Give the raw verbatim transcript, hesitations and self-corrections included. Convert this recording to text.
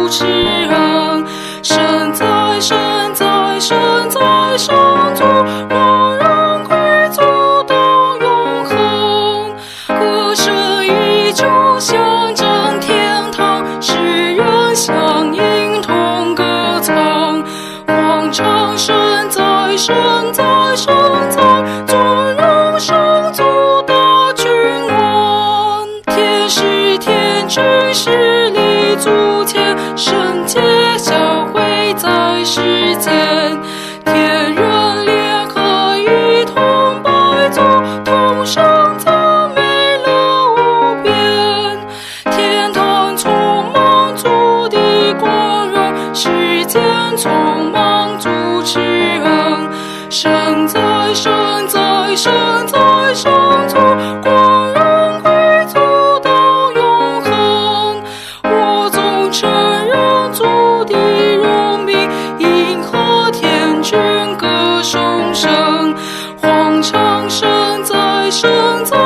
持人。神在，神在，神在上主，万人归主到永恒。歌声依旧象征天堂，世人相应同歌唱。皇唱神在，神在，神在，尊荣上主大君王。天使天君势力足前，圣洁教会在世间。天人联合一同拜主，同声赞美了无边。天堂充满主的光荣，世间充满主持人。神在，神在，神在上主，光荣归主到永恒。我总承认主的荣名，应和天君歌颂声。皇唱神在，神在，